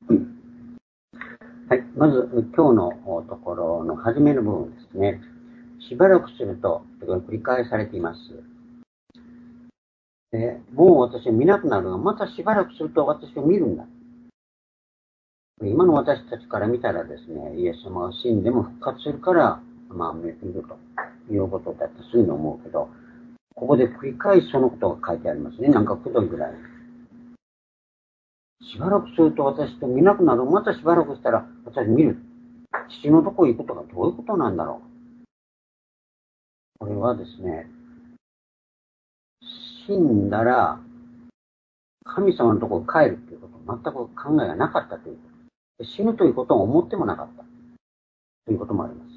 はい。まず、今日のところの初めの部分ですね。しばらくすると、繰り返されています。もう私は見なくなるが、またしばらくすると私を見るんだ。今の私たちから見たらですね、イエス様が死んでも復活するから、見るということだってそういうの思うけど、ここで繰り返しそのことが書いてありますね。なんかくどいぐらい。しばらくすると私と見なくなる。またしばらくしたら私見る。父のとこ行くことがどういうことなんだろう。これはですね、死んだら神様のところに帰るということ、全く考えがなかったということ。死ぬということを思ってもなかったということもあります。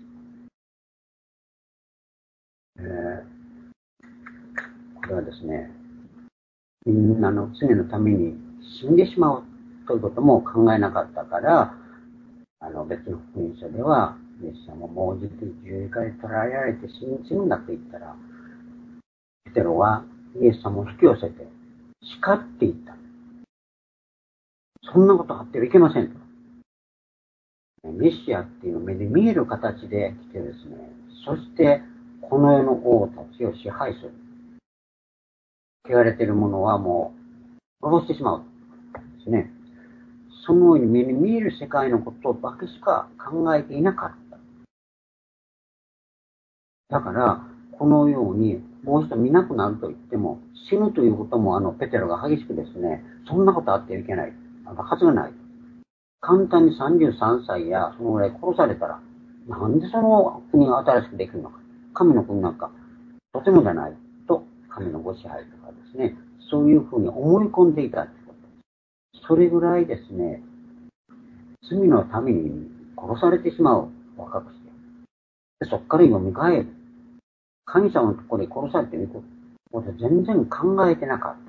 これはですね、みんなの常のために死んでしまうということも考えなかったから、別の福音書では、イエス様もうじて十字架で捕らえられて死ぬんだと言ったら、ペテロはイエス様を引き寄せて叱っていった。そんなことあってはいけませんと。メシアっていうのを目で見える形で来てですね、そしてこの世の王たちを支配する。汚れているものはもう殺してしまう。ですね。そのように目に見える世界のことばかしか考えていなかった。だから、このようにもう一度見なくなると言っても、死ぬということもペテロが激しくですね、そんなことあってはいけない。はずがない。簡単に33歳やそのぐらい殺されたら、なんでその国が新しくできるのか。神の国なんか、とてもじゃないと、神のご支配とかですね、そういうふうに思い込んでいたということ。それぐらいですね、罪のために殺されてしまう。若くして。でそこから蘇る。神様のところに殺されていくことを全然考えてなかった。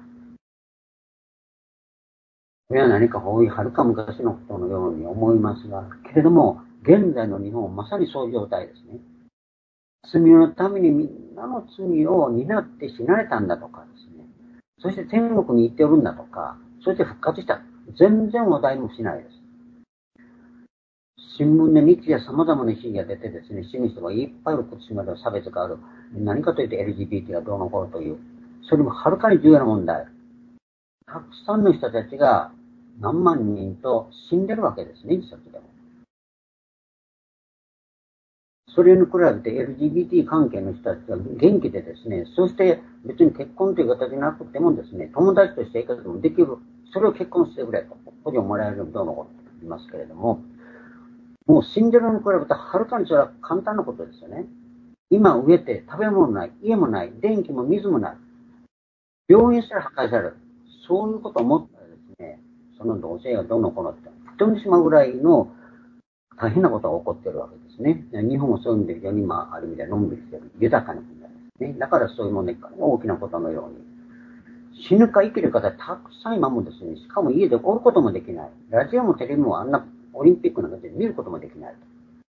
これは何か遠いはるか昔のことのように思いますが、けれども、現在の日本はまさにそういう状態ですね。罪のためにみんなの罪を担って死なれたんだとかですね。そして天国に行っておるんだとか、そして復活した。全然話題もしないです。新聞で日夜様々な記事が出てですね、死ぬ人がいっぱいいることまでは差別がある。何かというと LGBT がどうのこうのという、それもはるかに重要な問題。たくさんの人たちが何万人と死んでるわけですね、自殺でも。それに比べて LGBT 関係の人たちは元気でですね、そして別に結婚という形じゃなくてもですね、友達として生活もできる。それを結婚してくれと。補助もらえるどうのことと言いますけれども、もう死んでるのに比べてはるかにそれは簡単なことですよね。今植えて食べ物ない、家もない、電気も水もない。病院すら破壊される。そういうことを思ったらですね、その同性がどうのこうのって、吹っ飛んでしまうぐらいの大変なことが起こっているわけですね。日本もそういう意味で非常にある意味でのんびりしている豊かな国ですね。だからそういうもので大きなことのように。死ぬか生きる方たくさん今もですね、しかも家でおることもできない。ラジオもテレビもあんなオリンピックなんかで見ることもできない。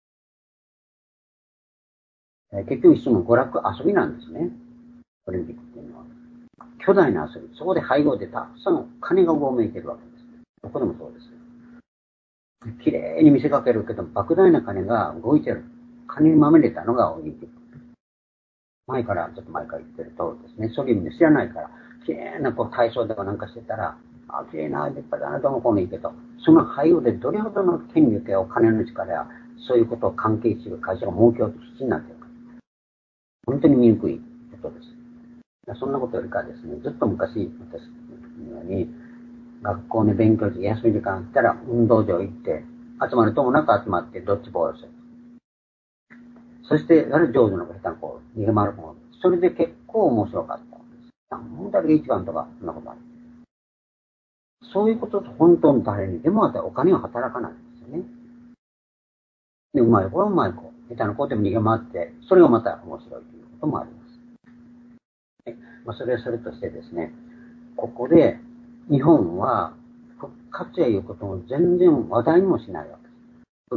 結局一種の娯楽遊びなんですね。オリンピックっていうのは。巨大な遊び。そこで背後でたくさん金がうごめいているわけです。どこでもそうです。綺麗に見せかけるけど、莫大な金が動いてる。金にまみれたのがオリンピック。ちょっと前から言ってる通りですね。そういう意味で知らないから、綺麗な体操とかなんかしてたら、綺麗な、立派だな、どうもこうもいいけど、その背後でどれほどの権力やお金の力や、そういうことを関係する会社が儲けようと必死になっているか。本当に見にくいことです。そんなことよりかですね、ずっと昔、私のように、学校に勉強して休み時間あったら運動場行って、集まるともなく集まってドッジボールする。そして、上手な子、下手な子、逃げ回る子、それで結構面白かったんです。何だけ一番とか、そんなことある。そういうことと本当の誰にでもお金は働かないんですよね。で、うまい子はうまい子、下手な子でも逃げ回って、それがまた面白いということもあります。それはそれとしてですね、ここで日本は復活やいうことも全然話題にもしないわけです。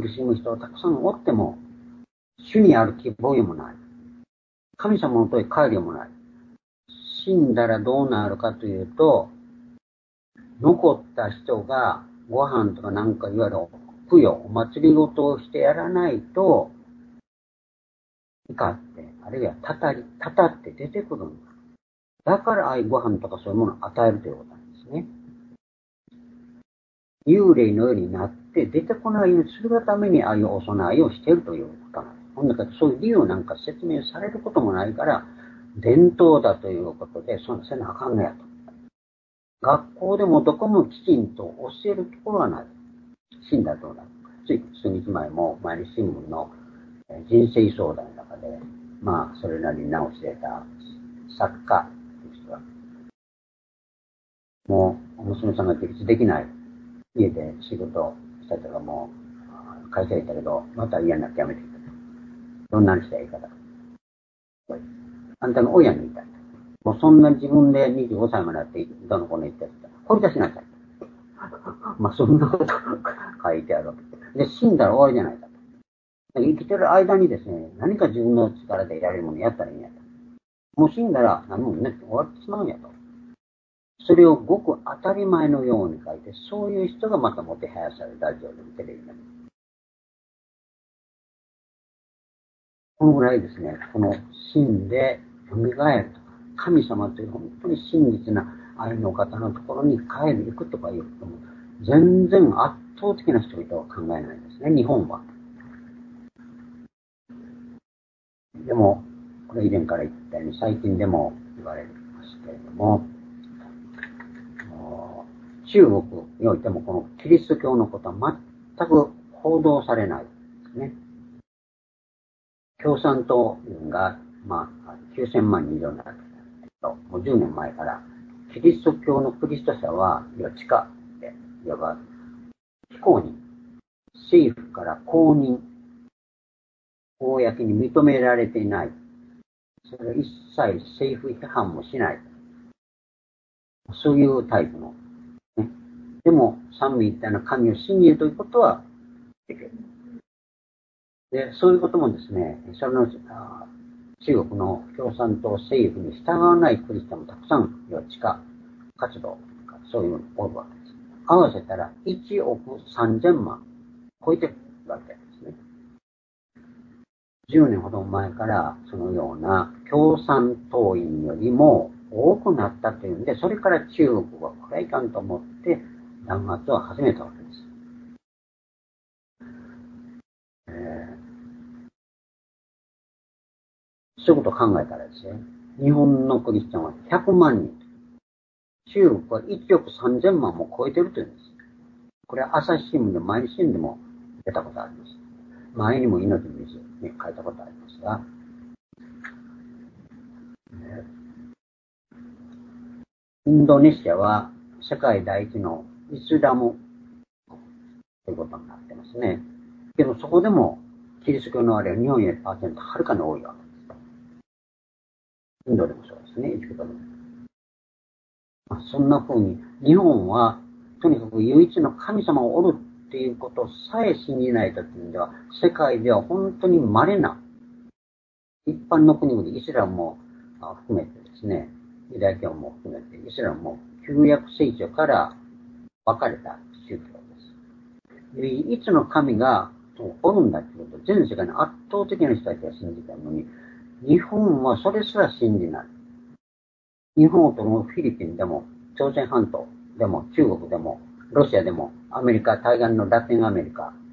苦しむ人をたくさんおっても、主にある希望もない。神様のとへ帰りもない。死んだらどうなるかというと、残った人がご飯とかなんかいわゆる供養、お祭りごとをしてやらないと、怒って、あるいはたたって出てくるんだ。だからああいうご飯とかそういうものを与えるということなんですね。幽霊のようになって出てこないようにするがためにああいうお供えをしているということなんです。ほんだからそういう理由なんか説明されることもないから、伝統だということで、せなあかんのやと。学校でもどこもきちんと教えるところはない。死んだどうだ。つい数日前も毎日新聞の人生相談の中で、まあ、それなりに直してた作家という人は、もう、娘さんが自立できない。家で仕事したりとかもう、会社行ったけど、また嫌になって辞めてきた。どんなにしたらいいかだ。あんたの親に言いたい。もうそんな自分で25歳までなって、どの子に言ったら、掘り出しなさい。まあ、そんなこと書いてあるわけで。死んだら終わりじゃないかと。生きてる間にですね、何か自分の力でやれるものやったらいいんやと。もう死んだら何もね、終わってしまうんやと。それをごく当たり前のように書いて、そういう人がまたもてはやされるラジオでもテレビでも。このぐらいですね、この死んで蘇るとか、神様という本当に真実な愛の方のところに帰る、行くとかいうことも、全然圧倒的な人々は考えないんですね、日本は。でも、これ以前から言ったように最近でも言われますけれども、中国においてもこのキリスト教のことは全く報道されないですね。共産党軍が、まあ、9000万人以上になると、もう10年前から、キリスト教のクリスト者は、地下で、いわば、非公認、政府から公認、公に認められていない。それは一切政府批判もしない。そういうタイプの。ね、でも、三位一体の神を信じるということはできる。で、そういうこともですね、その中国の共産党政府に従わないクリスチャンもたくさん、地下活動とか、そういうのがおるわけです。合わせたら1億3000万超えてるわけですね。10年ほど前からそのような共産党員よりも多くなったというんで、それから中国はこれはいかんと思って弾圧を始めたわけです。そういうことを考えたらですね、日本のクリスチャンは100万人。中国は1億3000万も超えてるというんです。これは朝日新聞で毎日新聞でも出たことあります。前にも命の水に書いたことありますが、インドネシアは世界第一のイスラムということになってますね。けどそこでもキリスト教の割合は日本よりパーセントはるかに多いわけです。インドでもそうですね、エジプトでも。そんな風に、日本は、とにかく唯一の神様をおるっていうことさえ信じないときには、世界では本当に稀な、一般の国々、イスラムも含めてですね、ユダヤ教も含めて、イスラムも旧約聖書から分かれた宗教です。唯一の神がおるんだってことを全世界の圧倒的な人たちが信じたのに、日本はそれすら信じない。日本ともフィリピンでも、朝鮮半島でも、中国でも、ロシアでも、アメリカ、対岸のラテンアメリカ、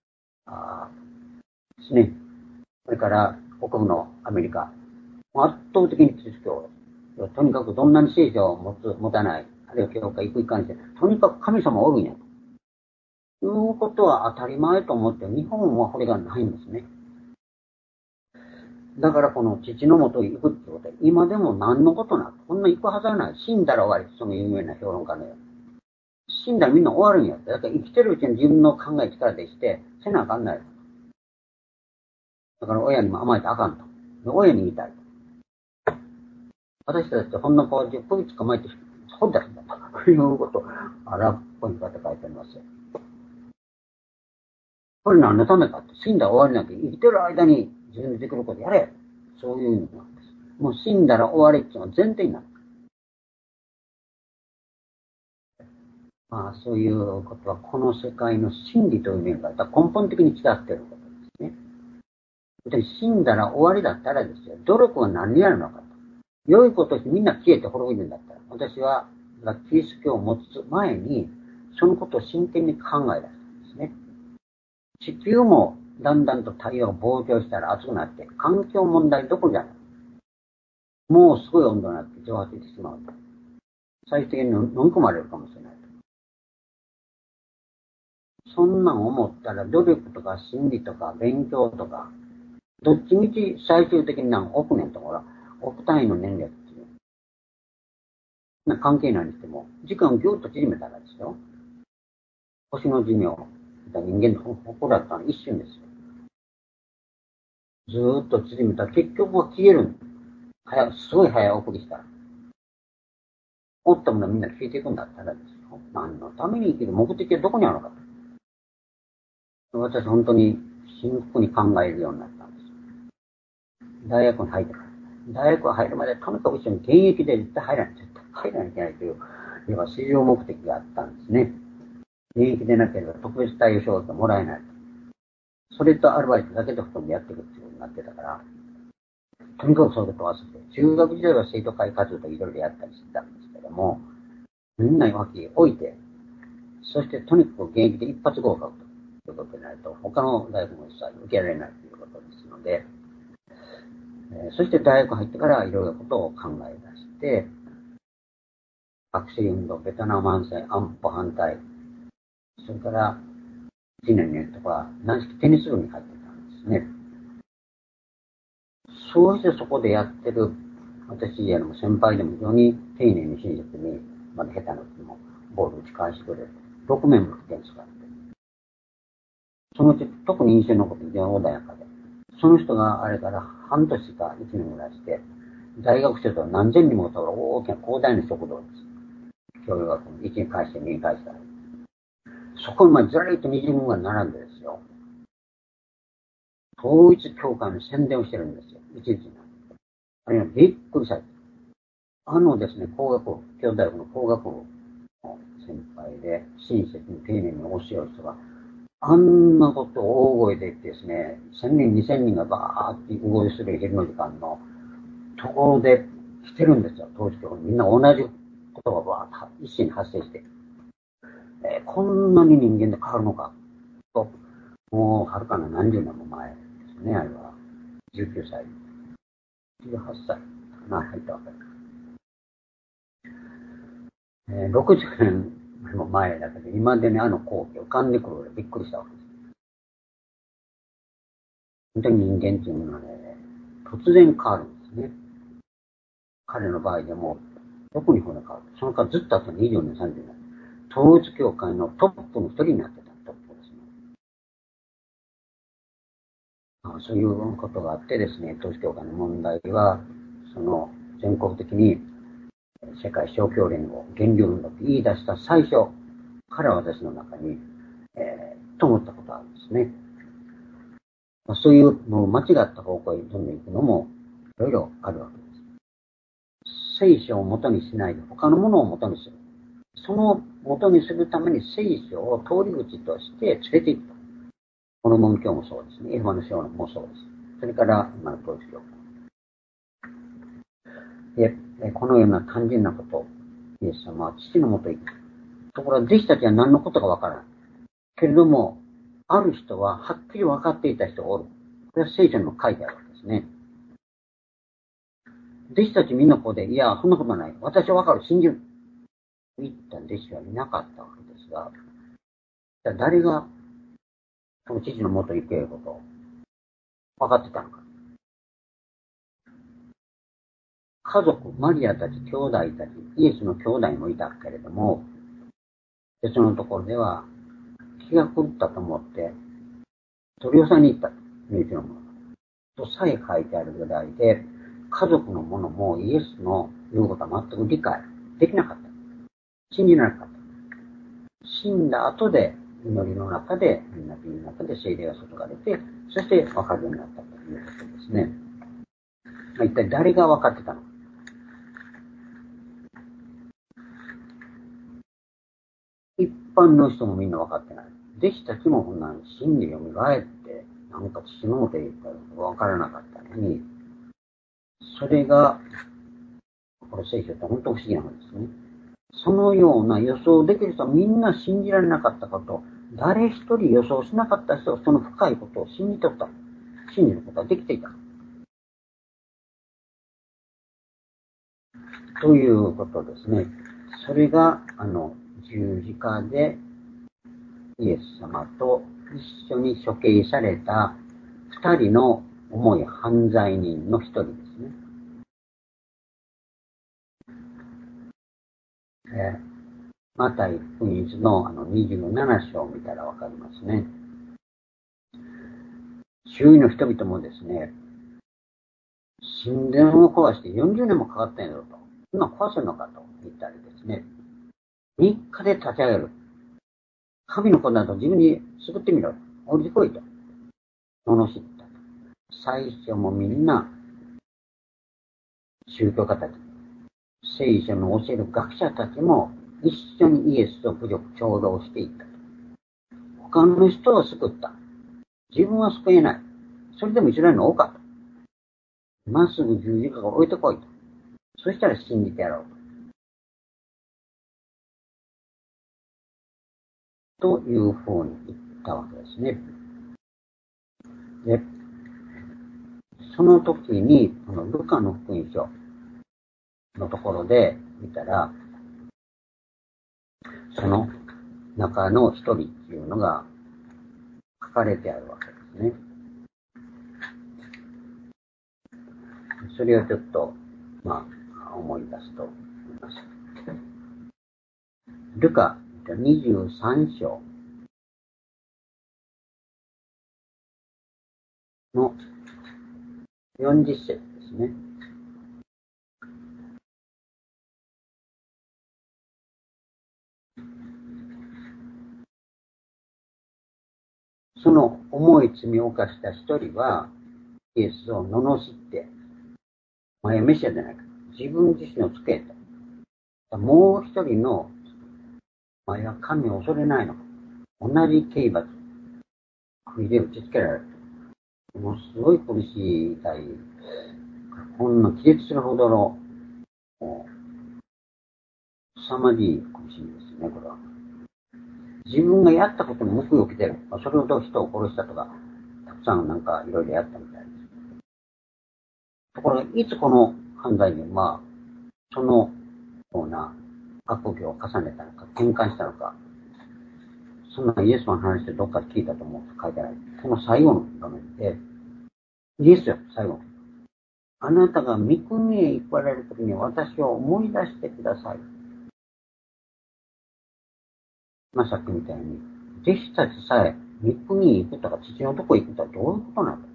ですね。それから北部のアメリカ。圧倒的にキリスト教。とにかくどんなに聖書を持たない、あるいは教会行く一貫して、とにかく神様おるんや。ということは当たり前と思って、日本はこれがないんですね。だからこの父のもとに行くってことは、今でも何のことなく、こんな行くはずはない。死んだら終わり。その有名な評論家のように。死んだらみんな終わるんや。だから生きてるうちに自分の考え力でして、せなあかんない。だから親にも甘えてあかんと。親に言いたいと。私たちってこんな顔でこいつ捕まえてほったんだということを荒っぽい方書いてありますよ。これ何のためかって、死んだら終わりなんて生きてる間に自分でできることやれ。そういう意味なんです。もう死んだら終わりっていうのは前提になる。 そういうことは、この世界の真理という面から根本的に違っていることですね。で、死んだら終わりだったらですよ、努力は何になるのかと。良いことしてみんな消えて滅びるんだったら、私はキリスト教を持つ前に、そのことを真剣に考え出したんですね。地球もだんだんと太陽が膨張したら熱くなって、環境問題どころじゃない。もうすごい温度になって蒸発してしまうと。最終的に飲み込まれるかもしれない。そんなん思ったら努力とか心理とか勉強とか、どっちみち最終的に何億年とかほら、億単位の年齢っていう。関係ないにしても、時間をぎゅっと縮めたらですよ。星の寿命、人間の誇らったの一瞬ですよ。ずーっと縮めたら結局は消えるんです。すごい早送りしたら。おったものはみんな消えていくんだったらですよ。何のために生きる目的はどこにあるのかと。私本当に深刻に考えるようになったんです。大学に入ってから。大学に入るまでとにかく一緒に現役で絶対入らないといけないという、要は市場目的があったんですね。現役でなければ特別対応奨学がもらえない。それとアルバイトだけでほとんどやっていくっていうことになってたから、とにかくそういうことを忘れて、中学時代は生徒会活動といろいろやったりしてたんですけども、みんなに脇置いて、そしてとにかく現役で一発合格ということになると、他の大学も一切受けられないということですので、そして大学入ってからいろいろなことを考え出して、学生運動、ベトナム反戦、安保反対、それから1年2年とか、軟式テニス部に入ってたんですね。そうしてそこでやってる、私の先輩でも非常に丁寧に親切に、まだ下手な時もボール打ち返してくれる。6面も点数があって。そのうち特に印象に残って非常に穏やかで。その人があれから半年か1年ぐらいして、大学生とは何千人も通る大きな広大な食堂です。教養学部1に返して2に返したら。そこにずらりと20人ぐらい並んでですよ。統一教会の宣伝をしてるんですよ。一日に。あれはびっくりした。ですね、工学部、京大学の工学部の先輩で、親切に丁寧に教える人が、あんなことを大声で言ってですね、1000人、2000人がバーって動いする昼の時間のところで来てるんですよ、当時と。みんな同じことがバーッと一心に発生して。こんなに人間で変わるのか、と、もう、はるかな何十年も前ですね、あれは。19歳、18歳かな、入ったわけです。60年も前だけど、今でね、光景浮かんでくるぐらいびっくりしたわけです。本当に人間っていうものはね、突然変わるんですね。彼の場合でも、どこに骨変わる。その間ずっとあと20年、30年。統一教会のトップの一人になってた、トップですね。そういうことがあってですね、統一教会の問題は、全国的に世界勝共連合、源流運動と言い出した最初から私の中に、と思ったことがあるんですね。そういうもう間違った方向に飛んでいくのもいろいろあるわけです。聖書を元にしないで他のものを元にする。その元にするために聖書を通り口として連れていくと。この文教もそうですね。エホバの証人もそうです。それから今の統一教会。で、このような単純なことをイエス様は父のもとへ行く。ところが弟子たちは何のことかわからない。けれども、ある人ははっきり分かっていた人がおる。これは聖書にも書いてあるわけですね。弟子たちみんなここで、いや、そんなことない。私は分かる。信じる。と言った弟子はいなかったわけですが、じゃあ誰がその父のもとに行けることを分かってたのか。家族、マリアたち、兄弟たち、イエスの兄弟もいたけれども、でそのところでは気が狂ったと思って取り押さえに行ったというものとさえ書いてあるぐらいで、家族の者もイエスの言うことは全く理解できなかった。信じられなかった。死んだ後で、祈りの中で、みんなの中で聖霊が注がれて、そして分かるようになったということですね。一体誰が分かってたのか。一般の人もみんな分かってない。弟子たちもこんな真理を蘇って、なんか父のこと言ったら分からなかったのに、それが、これ聖書って本当不思議なんですね。そのような予想できる人はみんな信じられなかったこと、誰一人予想しなかった人はその深いことを信じ取った。信じることができていた。ということですね。それが、十字架でイエス様と一緒に処刑された二人の重い犯罪人の一人ですね。マタイ福音書の27章を見たらわかりますね。周囲の人々もですね、神殿を壊して40年もかかったんやろと。今壊せるのかと言ったりですね。3日で立ち上げる。神の子など自分に救ってみろ。降りてこいと。罵った。最初もみんな宗教家たち、聖書の教える学者たちも一緒にイエスと侮辱共同していった。他の人を救った。自分は救えない。それでもイスラエルの王かと。今すぐ十字架を置いてこいと。そしたら信じてやろうと。というふうに言ったわけですね。で、その時に、このルカの福音書のところで見たら、その中の一人っていうのが書かれてあるわけですね。それをちょっと、思い出すと思います。ルカ23章の40節ですね。その重い罪を犯した一人は、イエスを罵って、お前はメシアじゃないか。自分自身をつけと。もう一人の、お前は神を恐れないのか。同じ刑罰、首で打ちつけられる。ものすごい苦しい痛い。こんな気絶するほどの、凄まじい苦しみですね、これは。自分がやったことに報いを受けてる。それほど人を殺したとか、たくさんなんかいろいろやったみたいです。ところが、いつこの犯罪人は、そのような悪行を重ねたのか、転換したのか、そんなイエスの話でどっかで聞いたと思うと書いてない。この最後の場面で、イエスよ、最後。あなたが御国へ行かれるときに私を思い出してください。さっきみたいに、弟子たちさえ御国へ行くとか父のとこへ行くとはどういうことなのか。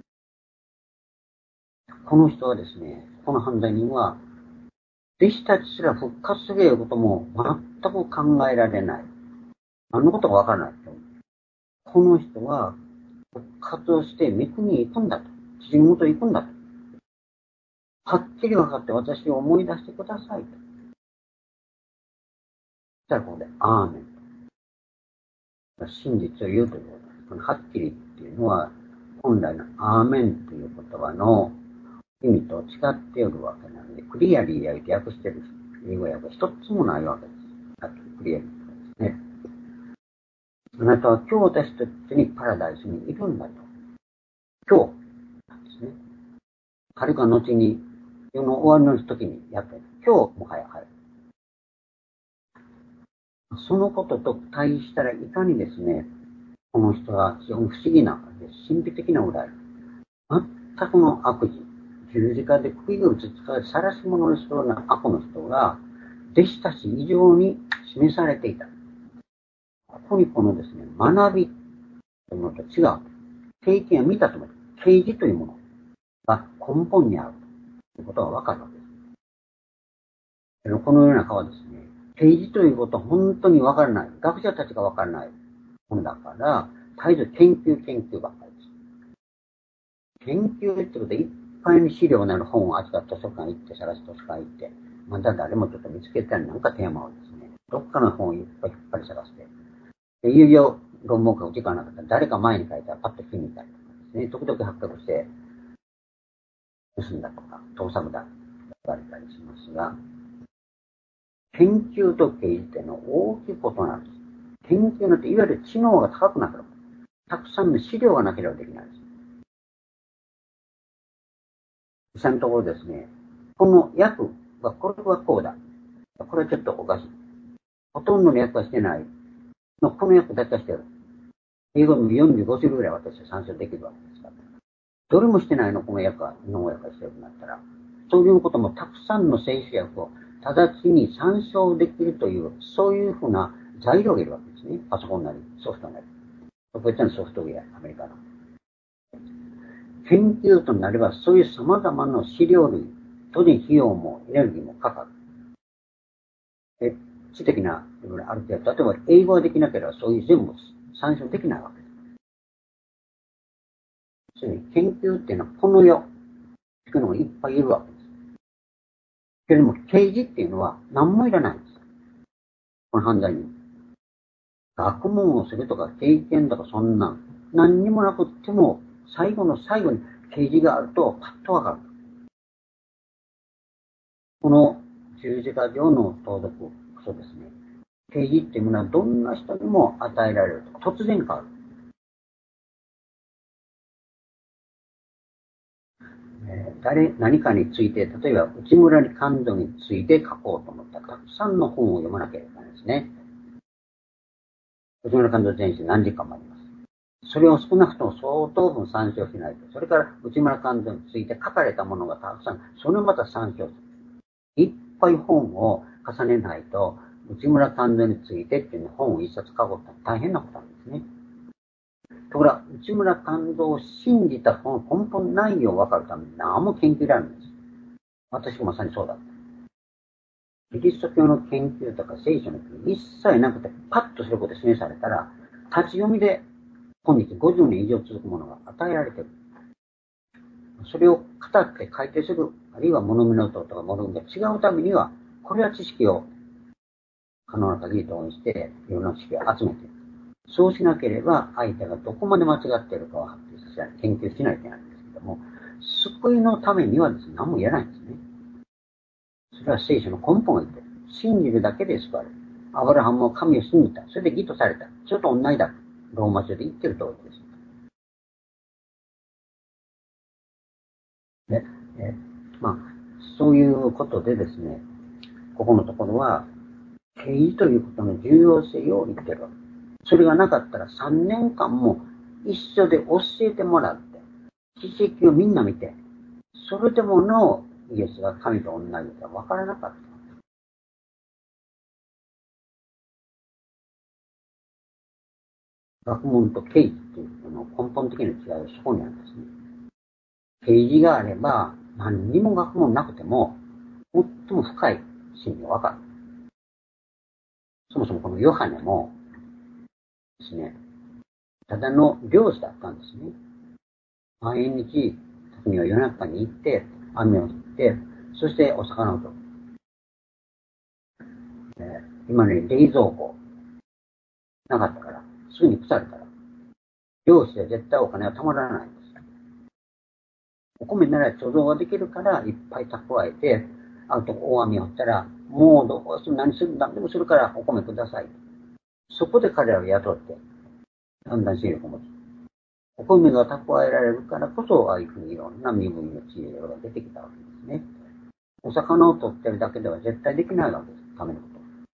この人はですね、この犯罪人は、弟子たちすら復活するということも全く考えられない。何のことかわからない。この人は復活をして御国へ行くんだと。父のもとへ行くんだと。はっきり分かって私を思い出してくださいと。そしたらここで、アーメン。真実を言うということです。このはっきりっていうのは、本来のアーメンという言葉の意味と違っておるわけなので、クリアリーやって訳してる英語訳は一つもないわけです。クリアリーですね。あなたは今日私たちにパラダイスにいるんだと。今日なんですね。はるか後に、世の終わりの時にやってる。今日もはやはる。そのことと対比したらいかにですね、この人は非常に不思議な、神秘的なお題。全くの悪事。十字架で釘を打ち使われ、晒し者にするような悪の人が、弟子たち以上に示されていた。ここにこのですね、学びというものと違う。経験を見たと思う。啓示というものが根本にあるということがわかるわけです。この世の中はですね、啓示ということは本当にわからない。学者たちがわからないものだから、絶えず研究ばっかりです。研究ってことでいっぱいに資料なる本を扱って図書館行って、探す図書館行って、まだ誰もちょっと見つけたりなんかテーマをですね、 どっかの本をいっぱい引っ張り探して、で、いよいよ論文が時間なかったら誰か前に書いたらパッと気に入ったりとかですね、時々発覚して、盗んだとか、盗作だと言われたりしますが、研究と刑事っていうのは大きいことなんです。研究のっていわゆる知能が高くなければ、たくさんの資料がなければできないんです。実際のところですね、この訳は、これはこうだ。これはちょっとおかしい。ほとんどの訳はしてない。この訳だけはしてる。英語でも45種類ぐらい私は参照できるわけですから。どれもしてないの、この訳は、日本語訳がしてるようになったら。そういうこともたくさんの聖書訳を直ちに参照できるという、そういうふうな材料がいるわけですね。パソコンなり、ソフトなり。こういったのソフトウェア、アメリカの。研究となれば、そういう様々な資料類、当然費用もエネルギーもかかる。知的な部分がある程度、例えば英語ができなければそういう全部参照できないわけです。そういう研究っていうのはこの世、聞くのがいっぱいいるわけです。けれども、刑事っていうのは何もいらないんです。この犯罪に。学問をするとか経験とかそんな、何にもなくっても、最後の最後に刑事があるとパッとわかる。この十字架上の盗読、そうですね。刑事っていうものはどんな人にも与えられると。突然変わる。何かについて、例えば内村勘三について書こうと思ったら、たくさんの本を読まなければいけないですね。内村勘三全史何時間もあります。それを少なくとも相当分参照しないと。それから内村勘三について書かれたものがたくさん、それをまた参照する。いっぱい本を重ねないと、内村勘三についてっていう本を一冊書こうって大変なことなんですね。ところが、内村勘三を信じたその根本内容を分かるために何も研究いらないんです。私もまさにそうだった。キリスト教の研究とか聖書の研究一切なくて、パッとすることで示されたら、立ち読みで今日50年以上続くものが与えられている。それを語って改定する、あるいは物見の音とか物見が違うためには、これは知識を可能な限り動員して、いろんな知識を集めている。そうしなければ、相手がどこまで間違っているかを発表しない、研究しないといけないんですけども、救いのためにはですね、何も言えないんですね。それは聖書の根本が言ってる。信じるだけで救われる。アブラハムも神を信じた。それで義とされた。それと同じだ。ローマ書で言ってる通りです。で、まあ、そういうことでですね、ここのところは、刑事ということの重要性を言ってるわけ。それがなかったら3年間も一緒で教えてもらって、奇跡をみんな見て、それでものイエスが神と同じか分からなかった。学問と刑事というこの根本的な違いはそこにあるんですね。刑事があれば何にも学問なくても最も深い真理が分かる。そもそもこのヨハネもですね、ただの漁師だったんですね。毎日、時には夜中に行って、雨を降って、そしてお魚を取る。今ね、冷蔵庫なかったから、すぐに腐るから。漁師で絶対お金はたまらないんです。お米なら貯蔵ができるから、いっぱい蓄えて、あと大雨降ったら、もうどうする、何する、何でもするからお米ください。そこで彼らを雇って、だんだん勢力を持つ。お米が蓄えられるからこそ、ああいうふうにいろんな身分の知恵が出てきたわけですね。お魚を取ってるだけでは絶対できないわけです。ためのこと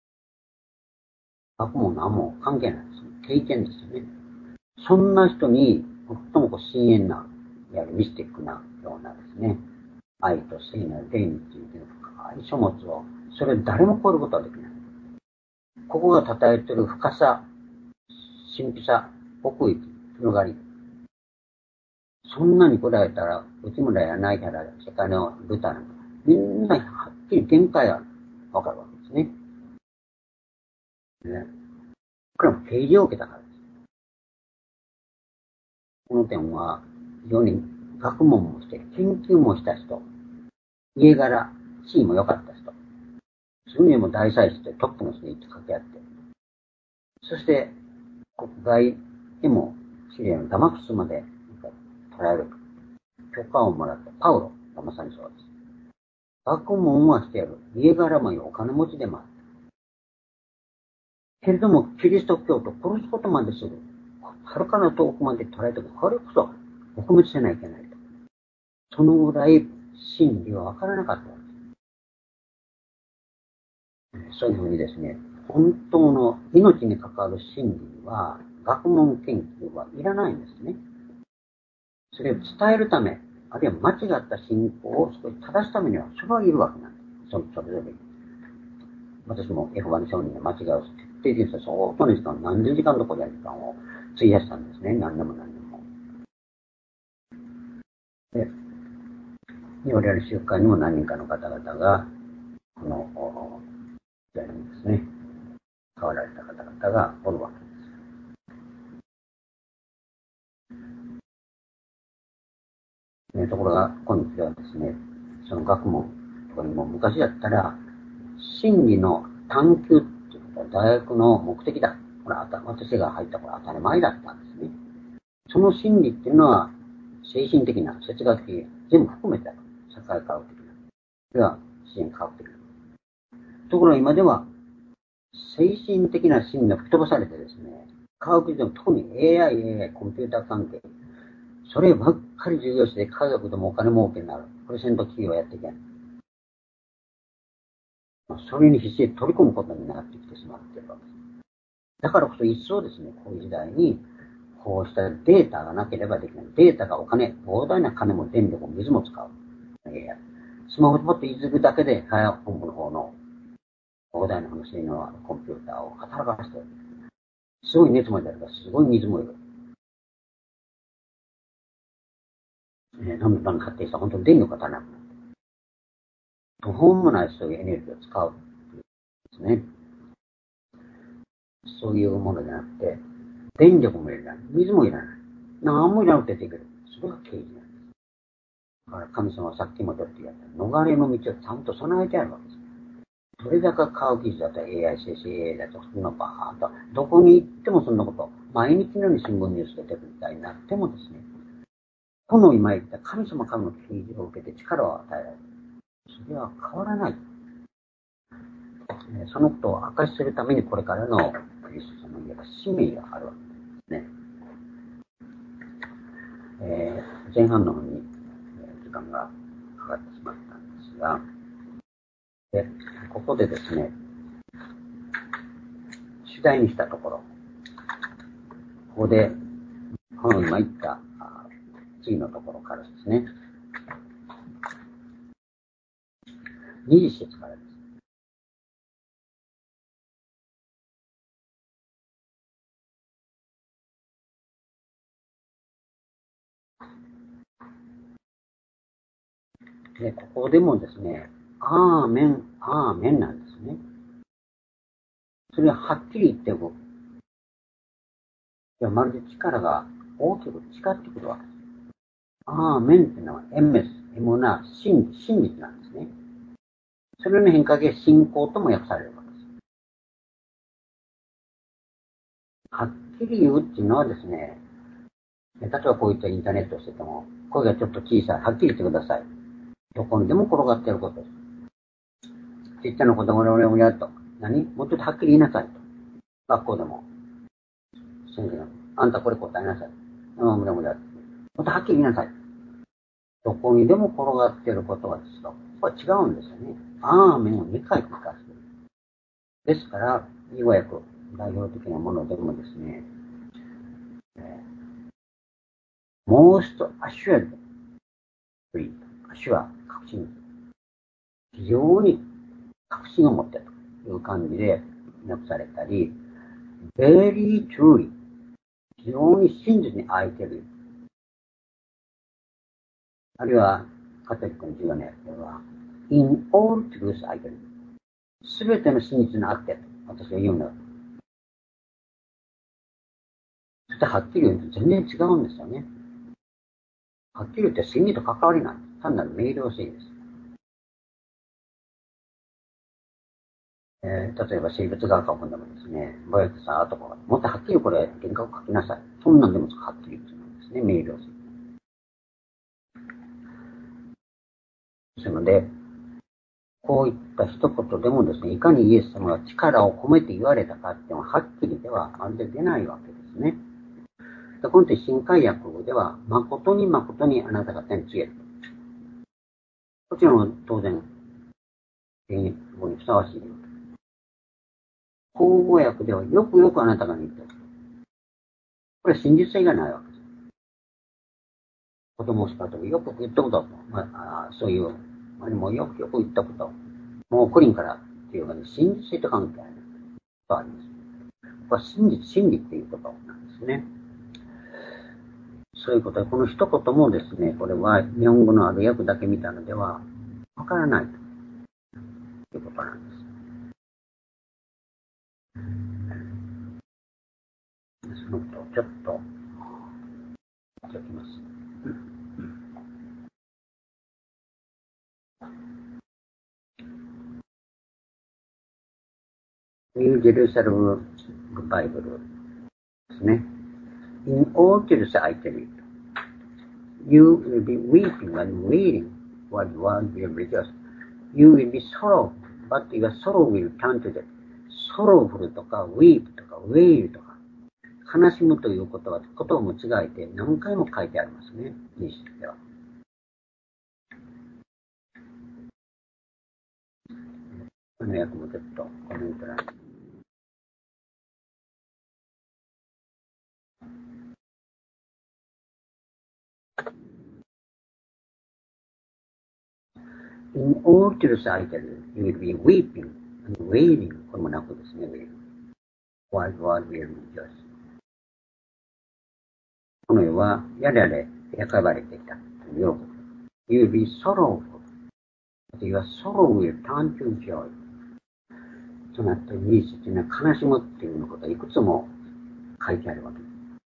。学も何も関係ないです。経験ですよね。そんな人に、最も深遠な、いわゆるミスティックなようなですね、愛と聖なる霊についての深い書物を、それを誰も超えることはできない。ここが称えている深さ、神秘さ、奥行き、広がり。そんなに比べたら、内村やないから世界のルターなんか、みんなはっきり限界がわかるわけですね。これも刑事を受けたからです。この点は、非常に学問もして、研究もした人、家柄、地位も良かった人、 すぐにも大祭司でトップの人に掛け合って、そして、国外でもシリアのダマスクスまで捕らえる許可をもらったパウロがまさにそうです。学問はしてやる。家柄もお金持ちでもあった。けれども、キリスト教徒を殺すことまでする。はるかな遠くまで捉えても、これこそ撲滅せないといけないと。そのぐらい真理はわからなかったわけです。そういうふうにですね、本当の命に関わる真理には、学問研究はいらないんですね。それを伝えるため、あるいは間違った信仰を少し正すためには、それはいるわけなんです。それぞれ。私もエホバの証人で間違いを徹底的に相当の時間、何十時間とこで時間を費やしたんですね。何年も何年も。で、我々集会にも何人かの方々が、この、時代にですね、変わられた方々がおるわけです。ところが、今日はですね、その学問とかにも昔だったら、真理の探求っていうことは大学の目的だ。これ私が入った頃当たり前だったんですね。その真理っていうのは、精神的な、哲学的、全部含めてだと。社会科学的な。では、自然科学的な。ところが今では、精神的な真理が吹き飛ばされてですね、科学でも特に AI、コンピューター関係、そればっかり重要視で科学でもお金儲けになる。これ先導企業はやっていけない。それに必死で取り込むことになってきてしまっているわけです。だからこそ一層ですね、こういう時代に、こうしたデータがなければできない。データがお金、膨大な金も電力も水も使う。スマホでポッといじるだけで、本部の方の膨大な性能あるコンピューターを働かせて、すごい熱も出るから、すごい水もいる。どんどん発展した本当に電力が足らなくなって、途方もないそういうエネルギーを使うですね。そういうものじゃなくて、電力もいらない。水もいらない。何もいらなくてできる。それが刑事なんです。だから神様はさっきも言ったように、逃れの道をちゃんと備えてあるわけです。それだけ科学技術だったら AI、CCA だとか、そんなバーンと、どこに行ってもそんなこと、毎日のように新聞ニュースで出てくるみたいになってもですね、この今言った神様からの啓示を受けて力を与えられる。それは変わらない。そのことを明かしするためにこれからのクリスチャンの使命があるわけですね。前半の方に時間がかかってしまったんですが、ここでですね、主題にしたところ、ここで、この今言った次のところからですね、20節からです。で、ここでもですね、アーメン、アーメンなんですね。それははっきり言っておく。まるで力が大きく違ってくるわけです。アーメンっていうのはエメス、エモナ、真実なんですね。それの変化で信仰とも訳されるわけです。はっきり言うっていうのはですね、例えばこういったインターネットをしてても、声がちょっと小さい。はっきり言ってください。どこにでも転がっていることです。ちっちゃな子供の親と、もうちょっとはっきり言いなさいと。学校でも。先生が、あんたこれ答えなさい。もっとはっきり言いなさい。どこにでも転がっていることはですと、これは違うんですよね。アーメンを2回繰り返す。ですから、いわゆる代表的なものでもですね、most assured という、足は確信。非常に確信を持ってという感じで訳されたり、very truly 非常に真実に愛している。あるいは、カトリックの14年では、in all truth 愛している。すべての真実にあってと私は言うんだ。そしてはっきり言うと全然違うんですよね。はっきり言って真理と関わりない。単なる明瞭性です。 例えば生物学科本でもですね、ぼやけさとか、もっとはっきりこれ、原稿書きなさい。そんなんでもはっきり言うんですね、明瞭する。ですので、こういった一言でもですね、いかにイエス様が力を込めて言われたかっていうのははっきりではまるで出ないわけですね。でこの時新海訳では、誠に誠にあなた方に告げる。こちらも当然、原語にふさわしい。口語訳ではよくよくあなたが言ってる。これは真実性がないわけです。子供を叱るときよく言ったことだと。そういう、あれもよくよく言ったこと。もうコリンからっていうかね、真実性と関係あるとあります。これは真実、真理っていうことなんですね。そういうことで、この一言もですね、これは日本語のある訳だけ見たのではわからないということなんです。そのことをちょっと言っておきます。ニュージェルサルムバイブルですね。In all cases I tell you, you will be weeping and wailing while the world will rejoice. You will be sorrow, but your sorrow will turn to the sorrowful とか weep とか wail とか悲しむということはことを間違えて何回も書いてありますね。認識では。この訳もちょっとコメント欄に。In all truth I tell you, you will be weeping and wailing. これもなくですね、while the world will rejoice. この世はやれやれ焼ばれてきた。喜ぶ。You will be sorrowful, but your sorrow will turn to joy. となったニーズというのは悲しむっていうことがいくつも書いてあるわけです。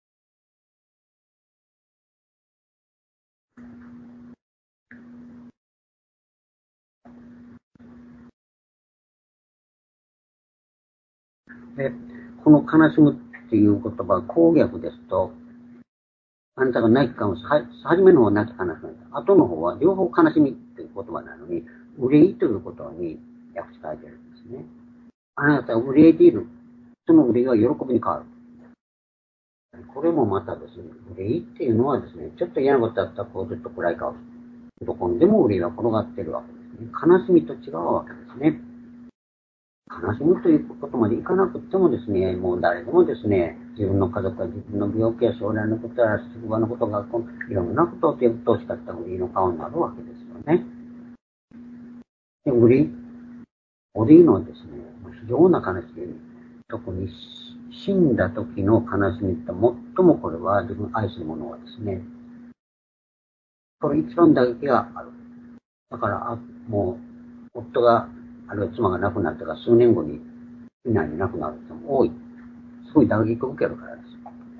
で、この悲しむっていう言葉は公訳ですと、あなたが泣きかもしれない。初めの方は泣き悲しみ。後の方は両方悲しみっていう言葉なのに、憂いということに訳し変えてるんですね。あなたは憂いている。その憂いは喜びに変わる。これもまたですね、憂いっていうのはですね、ちょっと嫌なことだったらこうずっと暗い顔する。どこにでも憂いは転がってるわけですね。悲しみと違うわけですね。悲しむということまでいかなくてもですね、もう誰でもですね、自分の家族や自分の病気や将来のことや職場のことが、いろんなことを手を通しかった憂いの顔になるわけですよね。で、憂いのはですね、非常な悲しみ、特に死んだ時の悲しみって最もこれは自分愛する者はですね、これ一番打撃がある。だから、もう、夫が、あるいは妻が亡くなってから数年後に、以内に亡くなる人も多い。すごい打撃を受けるからです。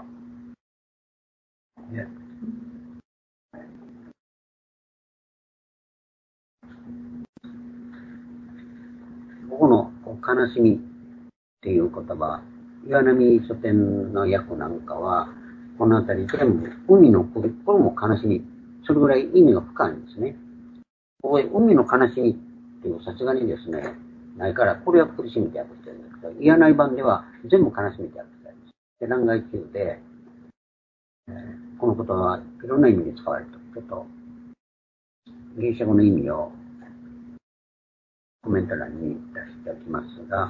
ね、ここの悲しみっていう言葉、岩波書店の訳なんかは、このあたり全部、海のこれも悲しみ。それぐらい意味が深いんですね。ここで海の悲しみっていうさすがにですね、ないから、これは苦しみって訳してるんですけど、岩波版では全部悲しみって訳してあります。で、欄外中で、この言葉はいろんな意味で使われると。ちょっと、ギリシャ語の意味をコメント欄に出しておきますが、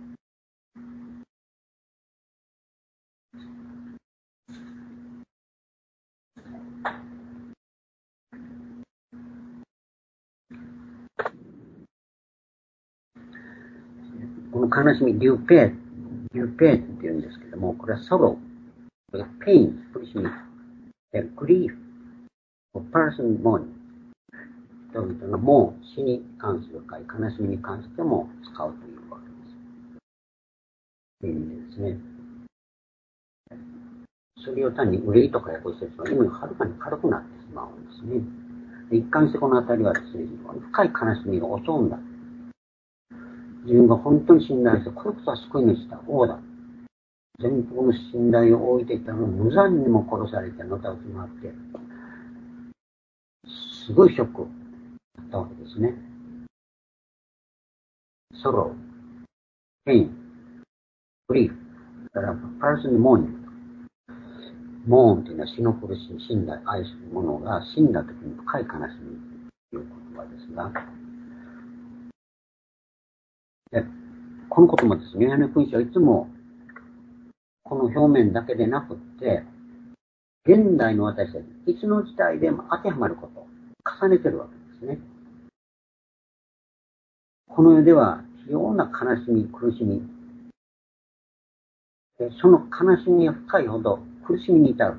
この悲しみ、デューペーって言うんですけども、これはソロ、これはペイン、苦しみ、グリーフ、パーソンモーニング、人々のもう死に関するか、悲しみに関しても使うというわけです。という意味でですね。それを単に憂いとか訳してると、意味がはるかに軽くなってしまうんですね。一貫してこのあたりはですね、深い悲しみが襲うんだ。 自分が本当に信頼して、これこそは救い主だ、王だ。全国の信頼を置いていたのに無残にも殺されてのたうち回って、すごいショックだったわけですね。ソロ、ペイン、グリーフ、だからパラスにモーニング。モーンというのは死の苦しい、死んだ愛する者が死んだ時に深い悲しみという言葉ですが、でこのこともですね、ヨハネ福音書はいつもこの表面だけでなくって、現代の私たち、いつの時代でも当てはまることを重ねてるわけですね。この世では非常な悲しみ、苦しみ、その悲しみが深いほど苦しみに至る。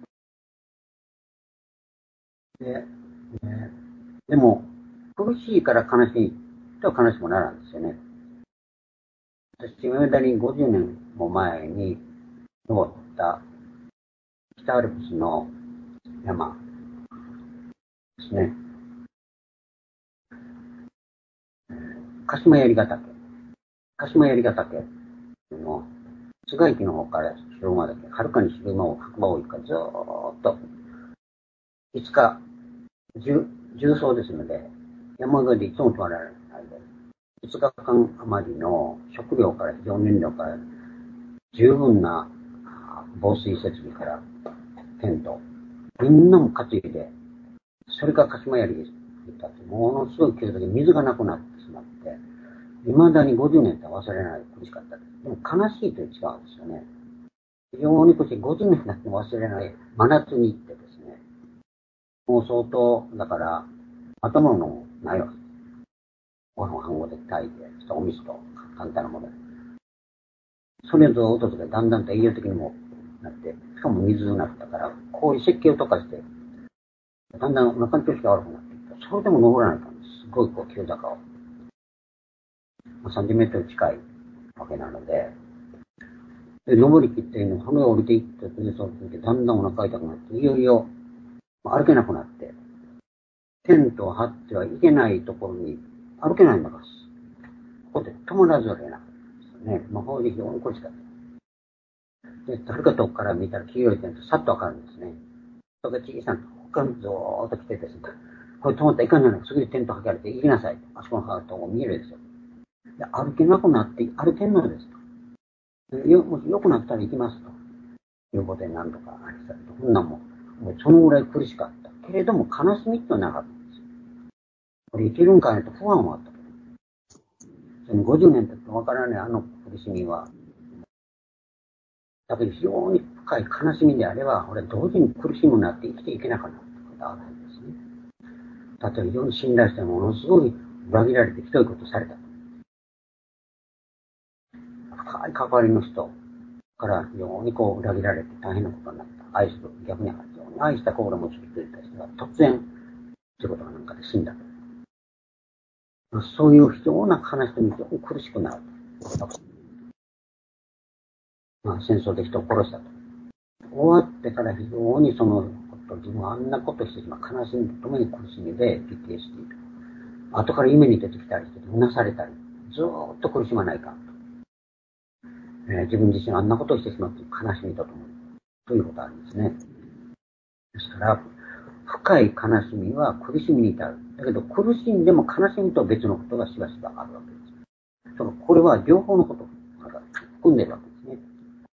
でも、苦しいから悲しいとは悲しくならんですよね。私、未だに50年も前に登った北アルプスの山ですね。鹿島槍ヶ岳。鹿島槍ヶ岳の津賀駅の方から白馬岳、はるかに白馬を白馬を行くからずーっと、5日、重走ですので、山沿いでいつも通られないで、5日間余りの食料から非常燃料から十分な防水設備からテント、みんなも担いで、それから鹿島槍に行ったって、ものすごい急速に水がなくなってしまって、未だに50年って忘れないで苦しかったです。でも悲しいと違うんですよね。非常に苦しい、50年になっても忘れない真夏に行ってですね、もう相当、だから、頭のもないわけです。ご飯を半合で炊いて、お味噌と簡単なもので。それをずっとだんだんと栄養的にもなって、しかも水になったから、こういう石器を溶かして、だんだんお腹の調子が悪くなっていった。それでも登らないから、すごいこう急坂を。30メートル近いわけなので、登り切って骨を降りていって、だんだんお腹痛くなって、いよいよ歩けなくなって、テントを張ってはいけないところに歩けないんだから、ここで止まらざるを得なかったんですよね。魔法で非常に苦しかった。で、はるか遠くから見たら黄色いテント、さっとわかるんですね。それが小さな他にずーっと来てですね、これ止まったらいかんじゃないか、次にテントかけられて行きなさい。あそこのハートも見えるですよ。で、歩けなくなって歩けんのですと。もし良くなったら行きますと。いうことで何とかありされて、そんなもうそのぐらい苦しかった。けれども悲しみってのはなかったんですよ。これ生きるんかねと不安もあった。その50年経ってわからないあの苦しみは、だけど非常に深い悲しみであれば、俺同時に苦しむなって生きていけなかったことがあるんですね。例えば非常に信頼してものすごい裏切られてひどいことされた。深い関わりの人から非常にこう裏切られて大変なことになった。愛する、逆に愛した心もちょっといた人が突然、ということがなんかで死んだと。そういう非常な悲しみに非常に苦しくなる。戦争で人を殺したと。終わってから非常にそのこと、自分はあんなことしてしまう悲しみとともに苦しみで PTSD と。後から夢に出てきたりして、うなされたり、ずーっと苦しまないかんと。自分自身はあんなことをしてしまうという悲しみとともに、ということがあるんですね。ですから、深い悲しみは苦しみに至る。だけど苦しんでも悲しみと別のことがしばしばあるわけです。これは両方のことが含んでいるわけですね。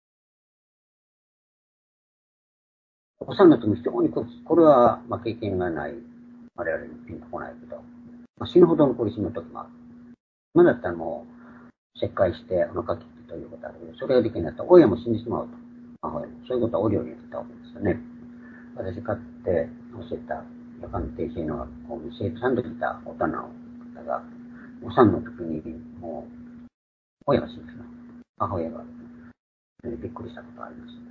幼い時も非常に苦しい。これは経験がない我々にピンとこないけど、死ぬほどの苦しみの時もある。今だったらもう切開してお腹切ってということあるけど、それができなかったら親も死んでしまうと。母親もそういうことは折々に言ってたわけですよね。私かつて教えた夜間定期の生徒さんと来た大人の方が、お産の時にもう親が死んでしまう。母親がびっくりしたことがありました。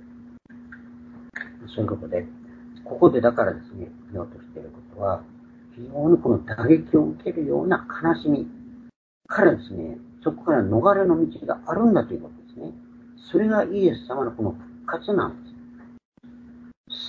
そういうことで、ここでだからですね、言おうとしていることは、非常にこの打撃を受けるような悲しみからですね、そこから逃れの道があるんだということですね。それがイエス様のこの復活なんです。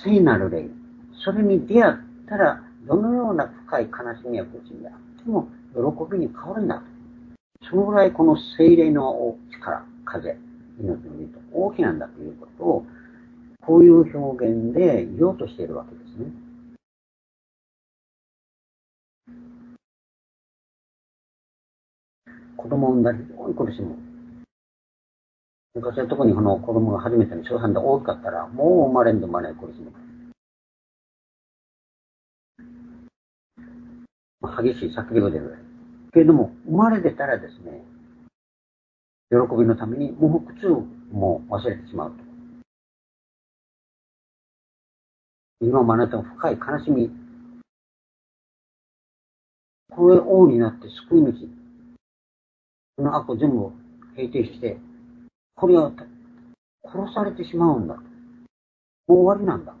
聖なる霊。それに出会ったら、どのような深い悲しみや苦しみであっても、喜びに変わるんだそのぐらいこの精霊の力、風、命の利と大きなんだということを、こういう表現で言おうとしているわけですね。子供を産んだり非常に苦しむ。昔は特にこの子供が初めての出産で大きかったら、もう生まれんと生まれん苦しむ。激しい叫びが出る。けれども、生まれ出たらですね、喜びのために無腹痛も忘れてしまうと。今もあなたの深い悲しみ、これ王になって救い主、この悪を全部平定して、これは殺されてしまうんだ。もう終わりなんだ。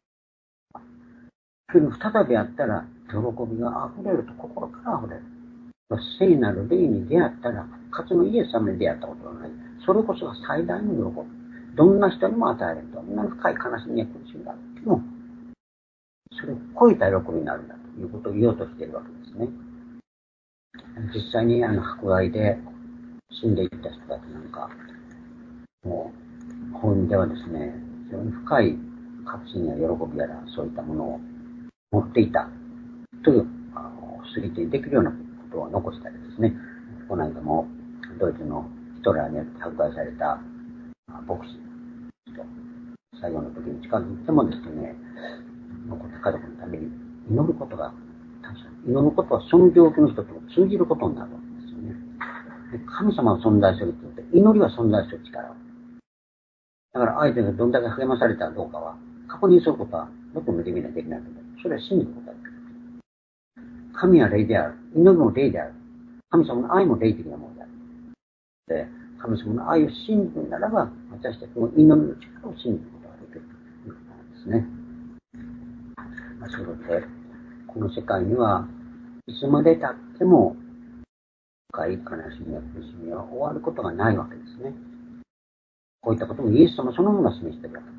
けど再び会ったら、喜びが溢れると心から溢れる。聖なる霊に出会ったら、復活のイエス様に出会ったことがない。それこそが最大の喜び。どんな人にも与える。どんな深い悲しみや苦しみがあっても、それを超えた喜びになるんだということを言おうとしているわけですね。実際に迫害で死んでいった人たちなんか、もう、こういう意味ではですね、非常に深い確信や喜びやら、そういったものを持っていたという、推定できるようなことを残したりですね、この間もドイツのヒトラーによって迫害された牧師と最後の時に近づいてもですね、残った家族のために祈ることが、祈ることはその状況の人と通じることになるわけですよね。で、神様は存在すると言って、祈りは存在する力を。だから相手がどんだけ励まされたかどうかは、確認することはどこのできないとできないけど、それは信じることだ。神は霊である。祈りも霊である。神様の愛も霊的なものである。で、神様の愛を信じるならば、私たちも祈りの力を信じることができるということなんですね。そういうことで、この世界にはいつまで経っても深い悲しみや苦しみは終わることがないわけですね。こういったこともイエス様そのものが示しているわけです。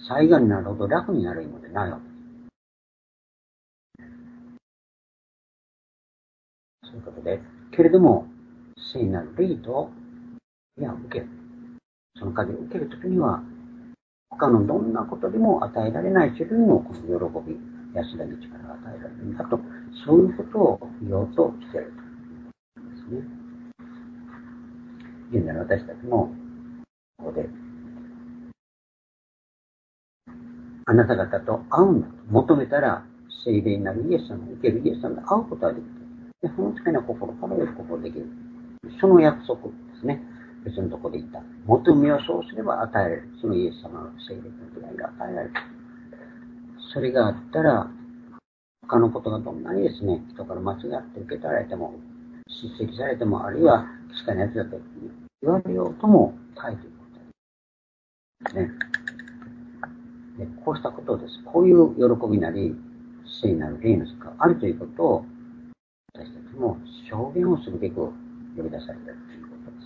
災害になるほど楽になるのでないわけです。そういうことで、けれども、聖なる霊と受ける。その風を受けるときには、他のどんなことでも与えられない種類のこの喜び、安らぎ力が与えられるんだと、そういうことを言おうとしているということですね。現在の私たちも、ここで、あなた方と会うんだと求めたら、聖霊なるイエス様、受けるイエス様と会うことができる。で、その使いの心から喜ぶことができる。その約束ですね。別のところで言った。求めをそうすれば与えられる。そのイエス様の聖霊の出会いが与えられる。それがあったら、他のことがどんなにですね、人から間違って受け取られても、叱責されても、あるいは、確かなやつだと言われようとも耐えていくことですね。で、こうしたことです。こういう喜びなり、聖なる霊の力があるということを、私たちも証言をするべく呼び出されたということです。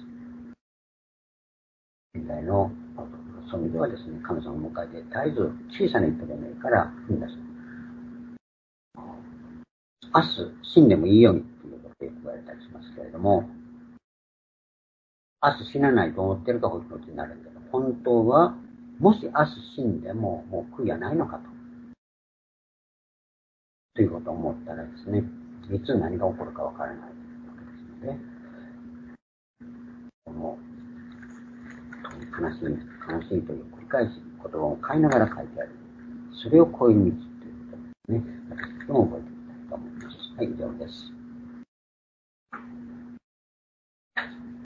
現代のそういう意味ではですね、神様を迎えて絶えず小さな一歩でもいいから踏み出す。明日死んでもいいようにということで言われたりしますけれども、明日死なないと思ってるかほとんどになるんだけど、本当はもし明日死んでももう悔いはないのかということを思ったらですね、いつ何が起こるかわからないわけですので、この悲しいという繰り返し言葉を変えながら書いてある。それを超える道ということですね。私も覚えていきたいと思います。はい、以上です。